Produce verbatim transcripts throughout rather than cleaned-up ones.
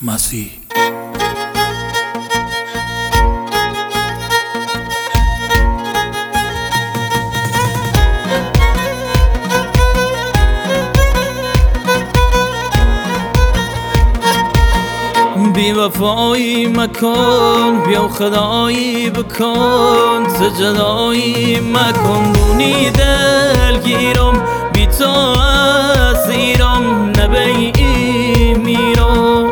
مسیح. بی وفایی مکن، بیا خدایی بکن، سجدایی مکن. دونی دلگیرم بی تو اسیرم، نبیئی میرم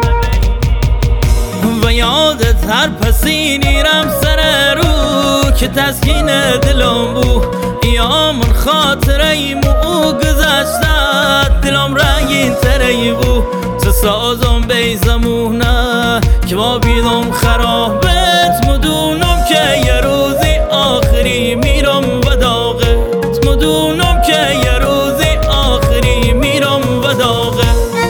و یادت هر پسی نیرم سر رو که تسکین دلم بو. یا من خاطره مو گذشتت دلم رنگین تره بو. تو سازم بی زمونه که با بیدم خرابت، مدونم که یه روزی آخری میرم و داغت، مدونم که یه روزی آخری میرم و داغت.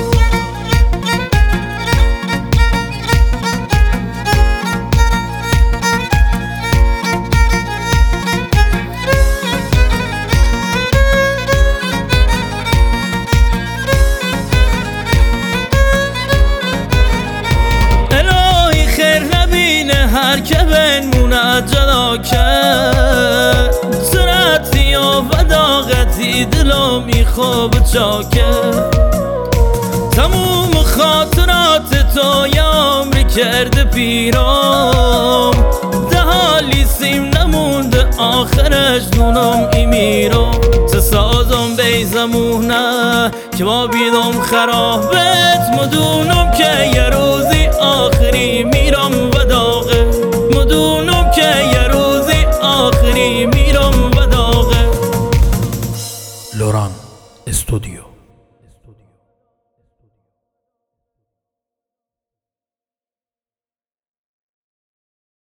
هر که بنمونه جدا کرد، سرعتی و داغتی دلو میخواب جا کرد. تموم خاطرات تو یا عمری کرده پیرام، ده حالی سیم نمونده آخرش دونم ای میرم. تو سازم بی زمونه که با بیدم خرابت، مدونم که